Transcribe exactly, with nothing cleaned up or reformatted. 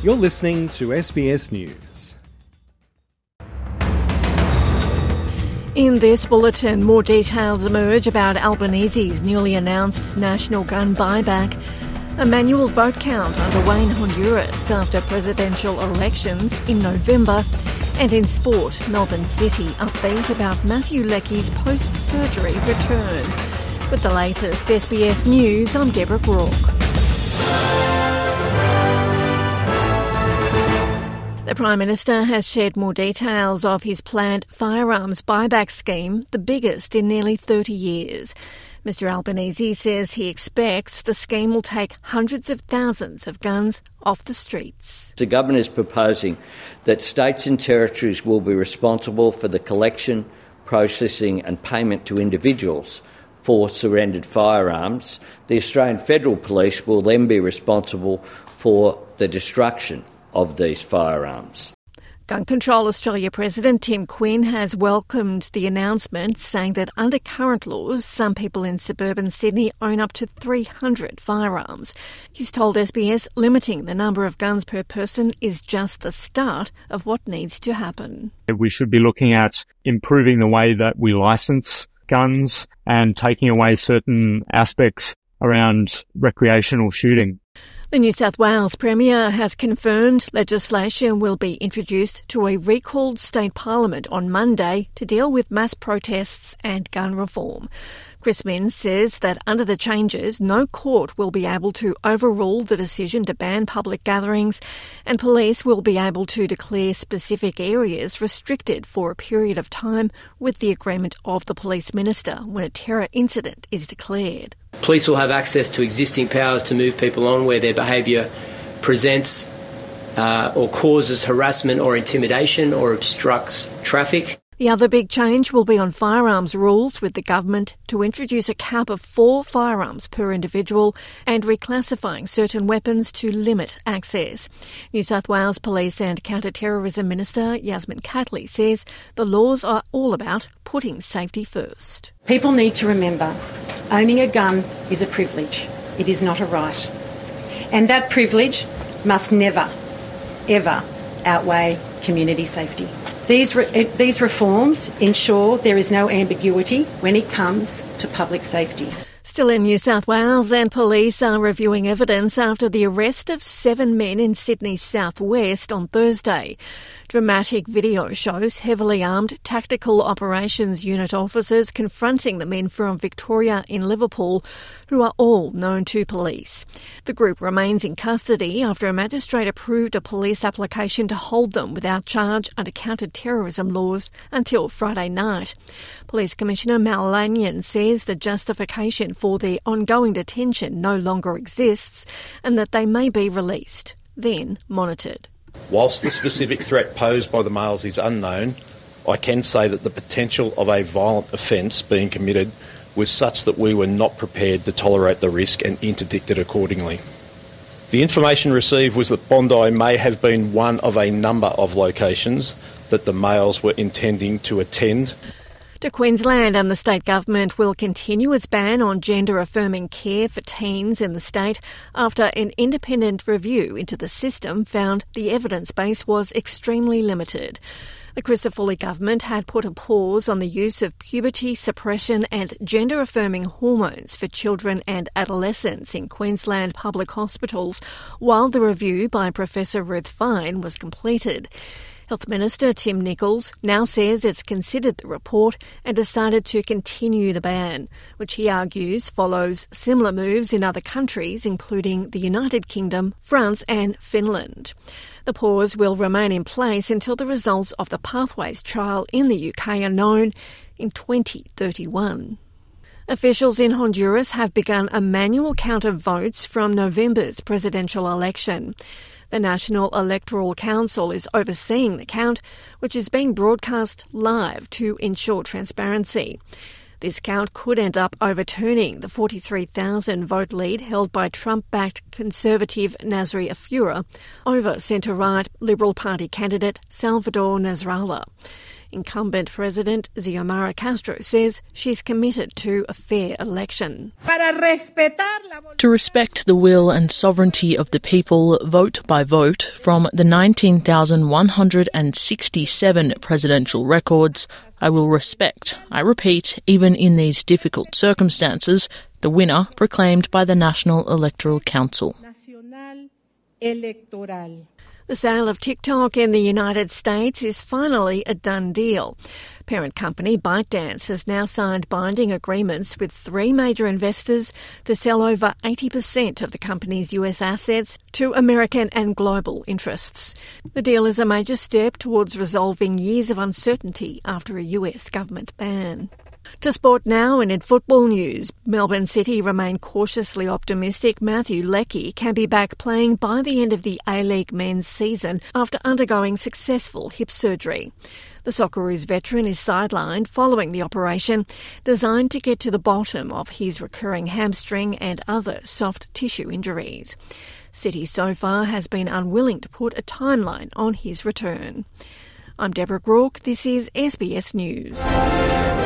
You're listening to S B S News. In this bulletin, more details emerge about Albanese's newly announced national gun buyback. A manual vote count underway in Honduras after presidential elections in November. And in sport, Melbourne City upbeat about Matthew Leckie's post-surgery return. With the latest S B S News, I'm Deborah Brook. The Prime Minister has shared more details of his planned firearms buyback scheme, the biggest in nearly thirty years. Mister Albanese says he expects the scheme will take hundreds of thousands of guns off the streets. The government is proposing that states and territories will be responsible for the collection, processing and payment to individuals for surrendered firearms. The Australian Federal Police will then be responsible for the destruction of these firearms. Gun Control Australia President Tim Quinn has welcomed the announcement, saying that under current laws, some people in suburban Sydney own up to three hundred firearms. He's told S B S limiting the number of guns per person is just the start of what needs to happen. We should be looking at improving the way that we licence guns and taking away certain aspects around recreational shooting. The New South Wales Premier has confirmed legislation will be introduced to a recalled state parliament on Monday to deal with mass protests and gun reform. Chris Minns says that under the changes, no court will be able to overrule the decision to ban public gatherings, and police will be able to declare specific areas restricted for a period of time with the agreement of the police minister when a terror incident is declared. Police will have access to existing powers to move people on where their behaviour presents uh, or causes harassment or intimidation or obstructs traffic. The other big change will be on firearms rules, with the government to introduce a cap of four firearms per individual and reclassifying certain weapons to limit access. New South Wales Police and Counter-Terrorism Minister Yasmin Catley says the laws are all about putting safety first. People need to remember owning a gun is a privilege. It is not a right. And that privilege must never, ever outweigh community safety. These re- these reforms ensure there is no ambiguity when it comes to public safety. Still in New South Wales, and police are reviewing evidence after the arrest of seven men in Sydney's southwest on Thursday. Dramatic video shows heavily armed Tactical Operations Unit officers confronting the men from Victoria in Liverpool, who are all known to police. The group remains in custody after a magistrate approved a police application to hold them without charge under counter-terrorism laws until Friday night. Police Commissioner Mal Lanyon says the justification for their ongoing detention no longer exists and that they may be released, then monitored. Whilst the specific threat posed by the males is unknown, I can say that the potential of a violent offence being committed was such that we were not prepared to tolerate the risk and interdicted accordingly. The information received was that Bondi may have been one of a number of locations that the males were intending to attend. To Queensland, and the state government will continue its ban on gender-affirming care for teens in the state after an independent review into the system found the evidence base was extremely limited. The Christoforley government had put a pause on the use of puberty suppression and gender-affirming hormones for children and adolescents in Queensland public hospitals while the review by Professor Ruth Fine was completed. Health Minister Tim Nicholls now says it's considered the report and decided to continue the ban, which he argues follows similar moves in other countries, including the United Kingdom, France and Finland. The pause will remain in place until the results of the Pathways trial in the U K are known in twenty thirty-one. Officials in Honduras have begun a manual count of votes from November's presidential election. The National Electoral Council is overseeing the count, which is being broadcast live to ensure transparency. This count could end up overturning the forty-three thousand vote lead held by Trump-backed Conservative Nasri Afura over centre-right Liberal Party candidate Salvador Nasrallah. Incumbent President Xiomara Castro says she's committed to a fair election. To respect the will and sovereignty of the people, vote by vote, from the nineteen thousand one hundred sixty-seven presidential records, I will respect, I repeat, even in these difficult circumstances, the winner proclaimed by the National Electoral Council. The sale of TikTok in the United States is finally a done deal. Parent company ByteDance has now signed binding agreements with three major investors to sell over eighty percent of the company's U S assets to American and global interests. The deal is a major step towards resolving years of uncertainty after a U S government ban. To sport now, and in football news, Melbourne City remain cautiously optimistic Matthew Leckie can be back playing by the end of the A-League men's season after undergoing successful hip surgery. The Socceroos veteran is sidelined following the operation, designed to get to the bottom of his recurring hamstring and other soft tissue injuries. City so far has been unwilling to put a timeline on his return. I'm Deborah Groarke. This is S B S News.